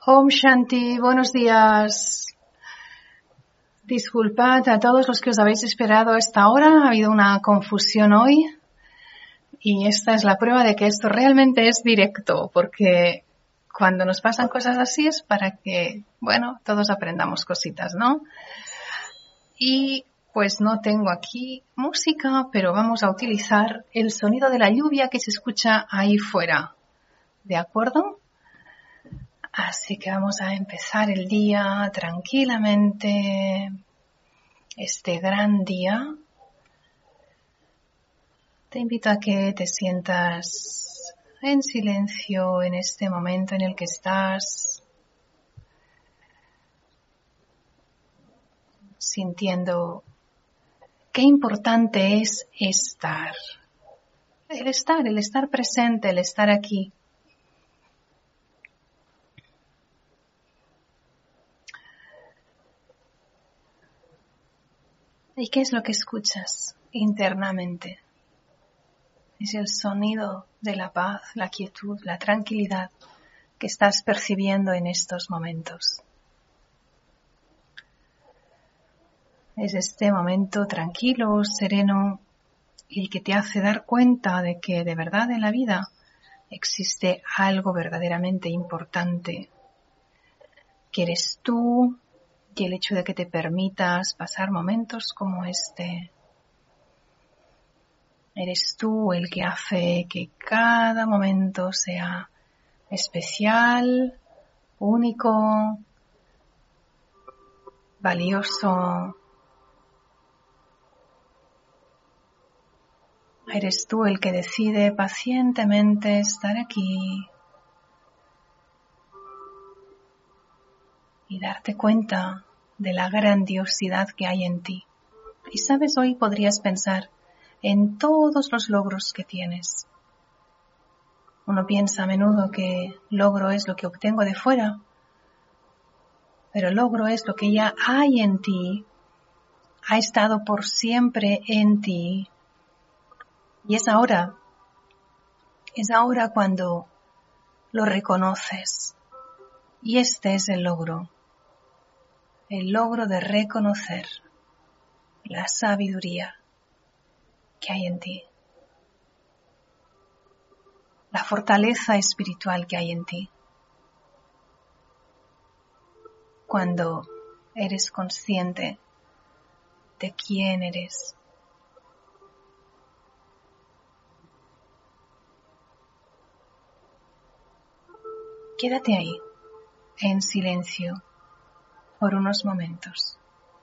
Om Shanti, buenos días. Disculpad a todos los que os habéis esperado a esta hora. Ha habido una confusión hoy y esta es la prueba de que esto realmente es directo, porque cuando nos pasan cosas así es para que, todos aprendamos cositas, ¿no? Y pues no tengo aquí música, pero vamos a utilizar el sonido de la lluvia que se escucha ahí fuera. ¿De acuerdo? Así que vamos a empezar el día tranquilamente, este gran día. Te invito a que te sientas en silencio en este momento en el que estás, sintiendo qué importante es estar. El estar presente, el estar aquí. ¿Y qué es lo que escuchas internamente? Es el sonido de la paz, la quietud, la tranquilidad que estás percibiendo en estos momentos. Es este momento tranquilo, sereno, y que te hace dar cuenta de que de verdad en la vida existe algo verdaderamente importante, que eres tú, y el hecho de que te permitas pasar momentos como este. Eres tú el que hace que cada momento sea especial, único, valioso. Eres tú el que decide pacientemente estar aquí y darte cuenta de la grandiosidad que hay en ti. Y sabes, hoy podrías pensar en todos los logros que tienes. Uno piensa a menudo que logro es lo que obtengo de fuera, pero logro es lo que ya hay en ti, ha estado por siempre en ti, y es ahora cuando lo reconoces. Y este es el logro de reconocer la sabiduría que hay en ti, la fortaleza espiritual que hay en ti. Cuando eres consciente de quién eres. Quédate ahí, en silencio, por unos momentos.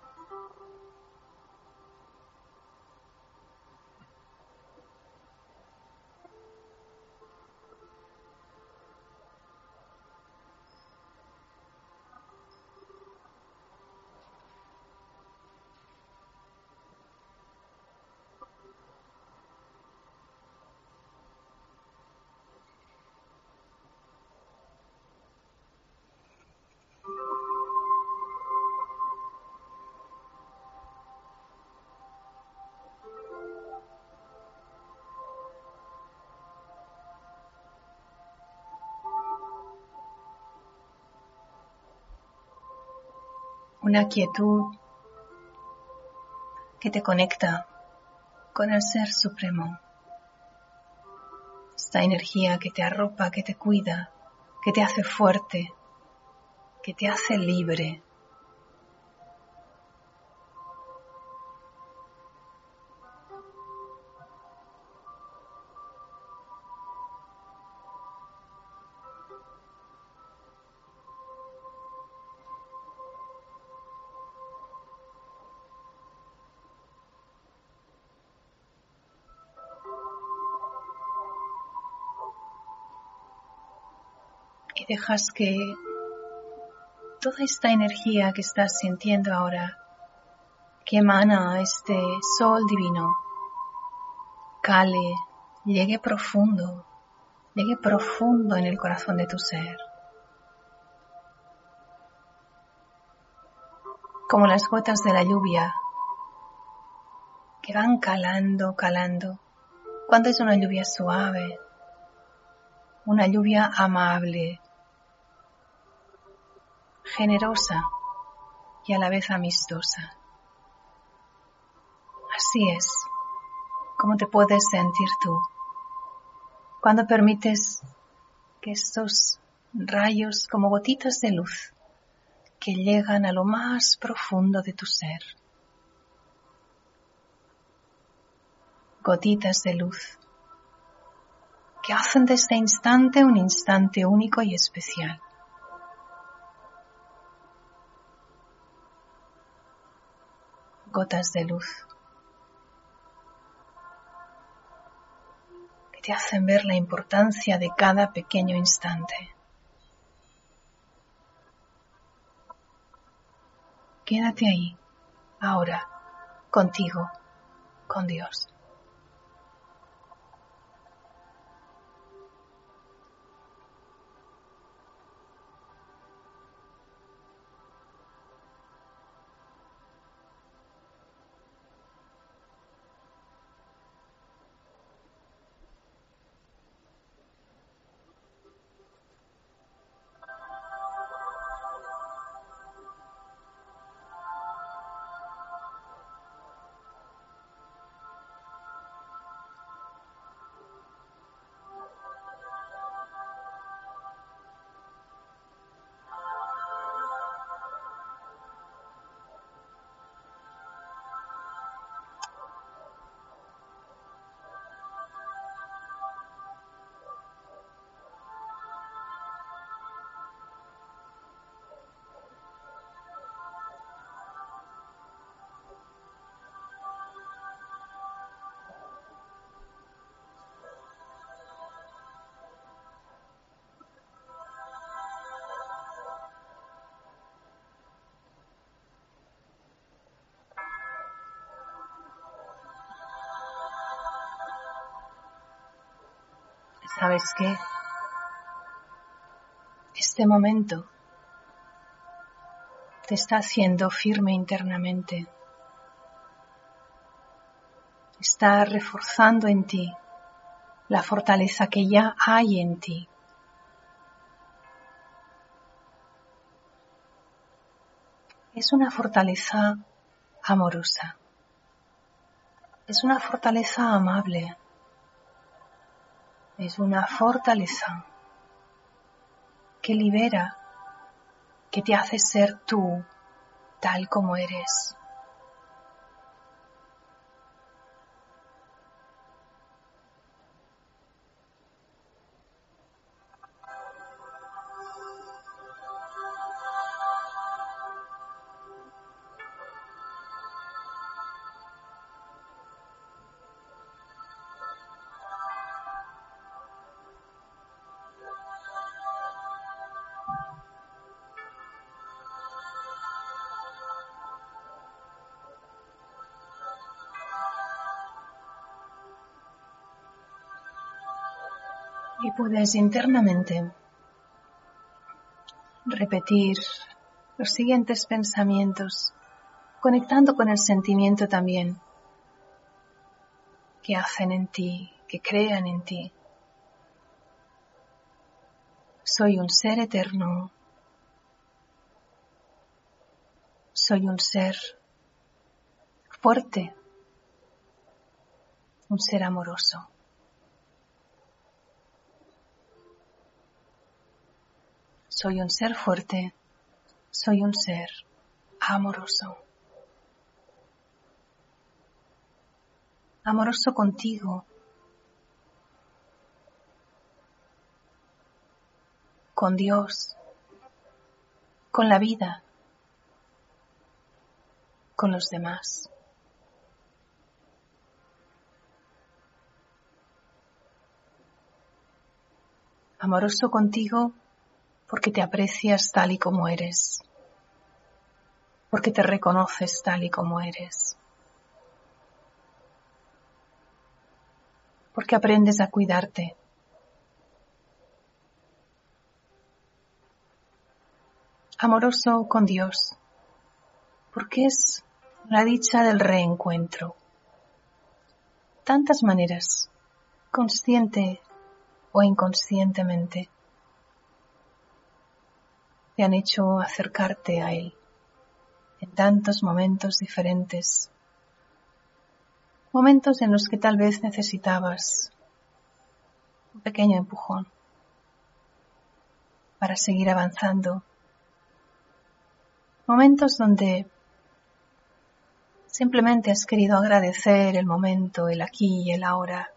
Una quietud que te conecta con el Ser Supremo. Esta energía que te arropa, que te cuida, que te hace fuerte, que te hace libre. Y dejas que toda esta energía que estás sintiendo ahora, que emana este sol divino, cale, llegue profundo en el corazón de tu ser. Como las gotas de la lluvia que van calando. Cuando es una lluvia suave, una lluvia amable, generosa y a la vez amistosa. Así es como te puedes sentir tú cuando permites que estos rayos como gotitas de luz que llegan a lo más profundo de tu ser, gotitas de luz que hacen de este instante un instante único y especial. Gotas de luz que te hacen ver la importancia de cada pequeño instante. Quédate ahí, ahora, contigo, con Dios. ¿Sabes qué? Este momento te está haciendo firme internamente. Está reforzando en ti la fortaleza que ya hay en ti. Es una fortaleza amorosa. Es una fortaleza amable. Es una fortaleza que libera, que te hace ser tú tal como eres. Y puedes internamente repetir los siguientes pensamientos, conectando con el sentimiento también que hacen en ti, que crean en ti. Soy un ser eterno. Soy un ser fuerte, un ser amoroso. Soy un ser fuerte, soy un ser amoroso. Amoroso contigo, con Dios, con la vida, con los demás. Amoroso contigo porque te aprecias tal y como eres, porque te reconoces tal y como eres, porque aprendes a cuidarte. Amoroso con Dios, porque es la dicha del reencuentro. Tantas maneras, consciente o inconscientemente, te han hecho acercarte a Él en tantos momentos diferentes, momentos en los que tal vez necesitabas un pequeño empujón para seguir avanzando, momentos donde simplemente has querido agradecer el momento, el aquí y el ahora.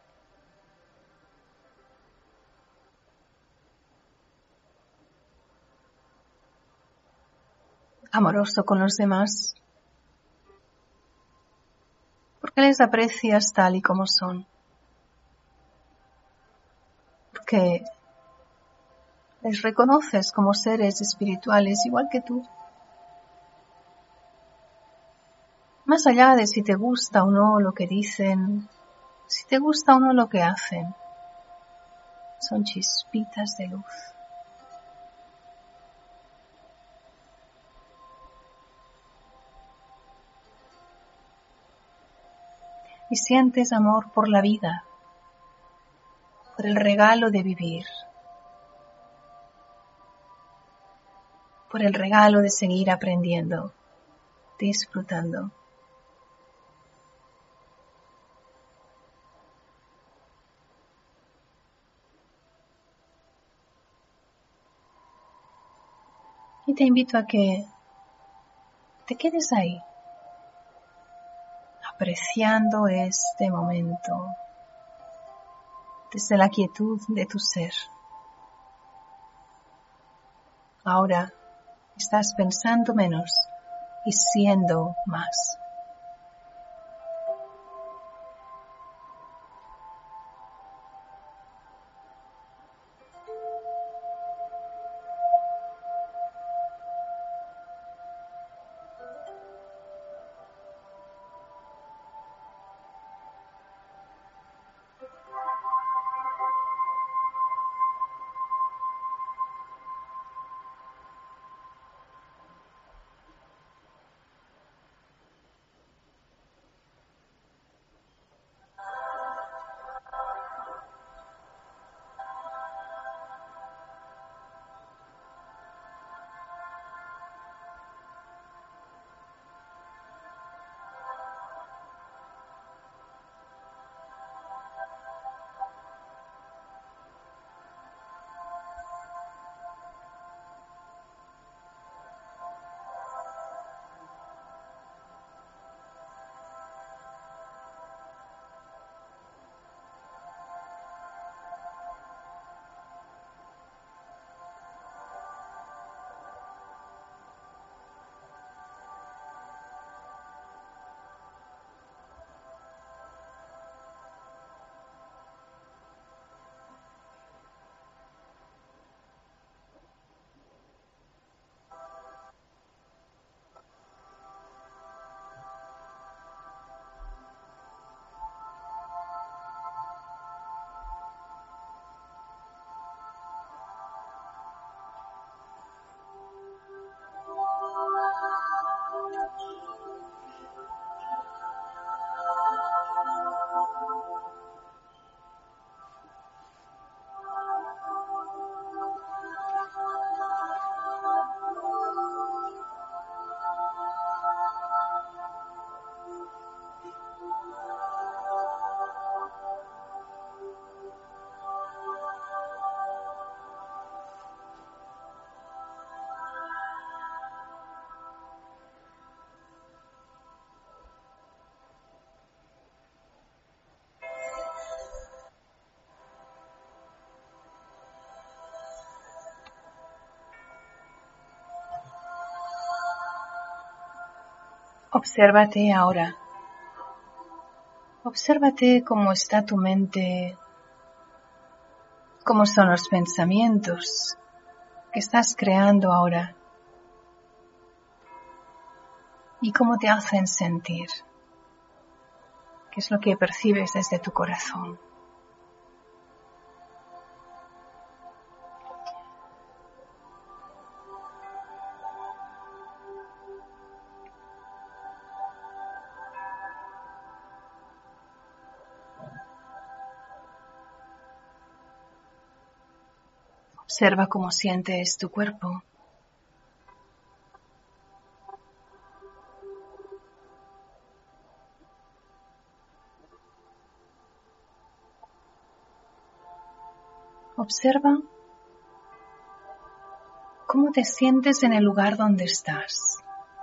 Amoroso con los demás, porque les aprecias tal y como son, porque les reconoces como seres espirituales igual que tú. Más allá de si te gusta o no lo que dicen, si te gusta o no lo que hacen, son chispitas de luz. Y sientes amor por la vida, por el regalo de vivir, por el regalo de seguir aprendiendo, disfrutando. Y te invito a que te quedes ahí, apreciando este momento desde la quietud de tu ser. Ahora estás pensando menos y siendo más. Obsérvate ahora. Obsérvate cómo está tu mente, cómo son los pensamientos que estás creando ahora y cómo te hacen sentir. ¿Qué es lo que percibes desde tu corazón? Observa cómo sientes tu cuerpo, Observa cómo te sientes en el lugar donde estás.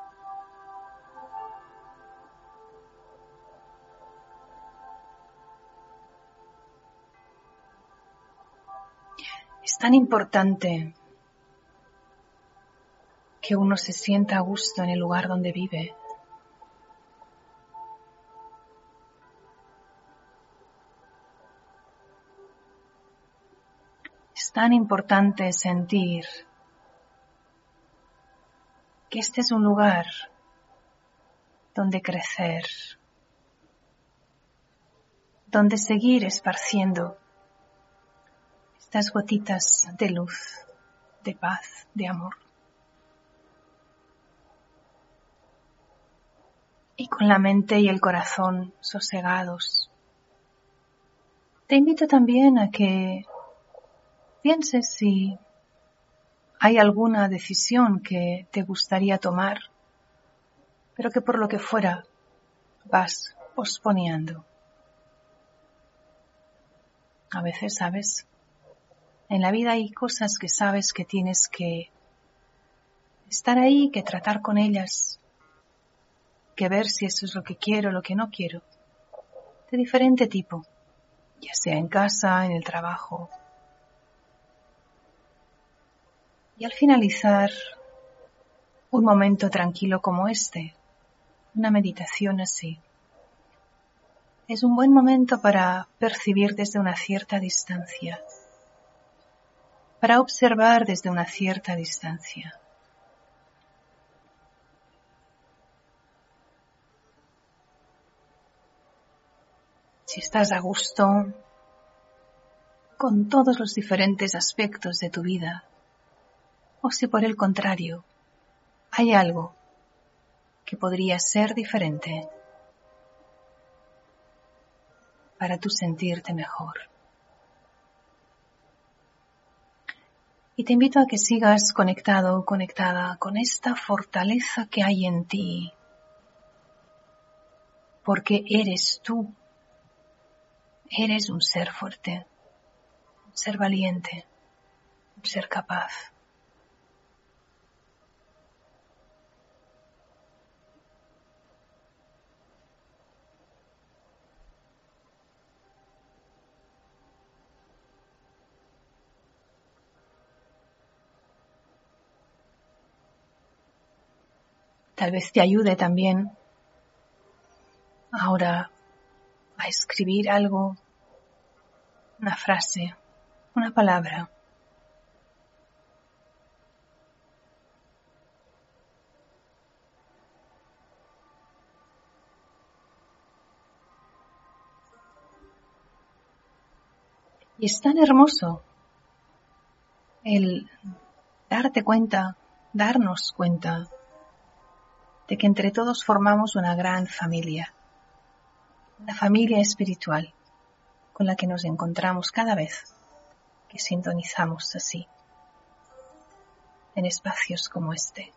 Es tan importante que uno se sienta a gusto en el lugar donde vive. Es tan importante sentir que este es un lugar donde crecer, donde seguir esparciendo estas gotitas de luz, de paz, de amor. Y con la mente y el corazón sosegados, te invito también a que pienses si hay alguna decisión que te gustaría tomar, pero que por lo que fuera vas posponiendo. A veces, ¿sabes? En la vida hay cosas que sabes que tienes que estar ahí, que tratar con ellas, que ver si eso es lo que quiero, lo que no quiero, de diferente tipo, ya sea en casa, en el trabajo. Y al finalizar un momento tranquilo como este, una meditación así, es un buen momento para percibir desde una cierta distancia, para observar desde una cierta distancia. Si estás a gusto con todos los diferentes aspectos de tu vida, o si por el contrario hay algo que podría ser diferente para tú sentirte mejor. Y te invito a que sigas conectado o conectada con esta fortaleza que hay en ti, porque eres tú, eres un ser fuerte, un ser valiente, un ser capaz. Tal vez te ayude también ahora a escribir algo, una frase, una palabra. Y es tan hermoso el darte cuenta, darnos cuenta de que entre todos formamos una gran familia, una familia espiritual con la que nos encontramos cada vez que sintonizamos así, en espacios como este.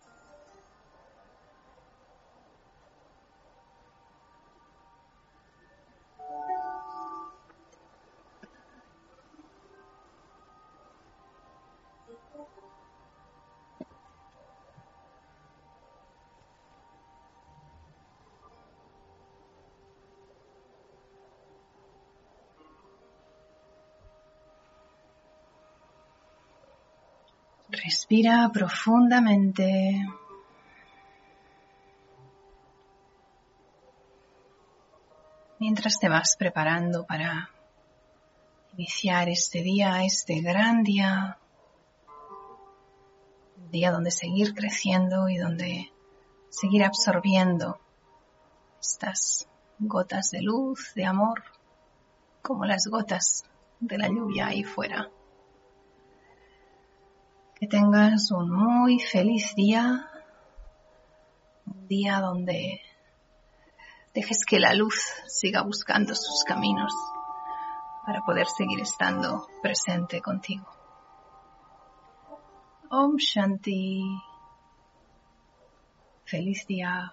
Respira profundamente. Mientras te vas preparando para iniciar este día, este gran día, un día donde seguir creciendo y donde seguir absorbiendo estas gotas de luz, de amor, como las gotas de la lluvia ahí fuera. Que tengas un muy feliz día, un día donde dejes que la luz siga buscando sus caminos para poder seguir estando presente contigo. Om Shanti. Feliz día.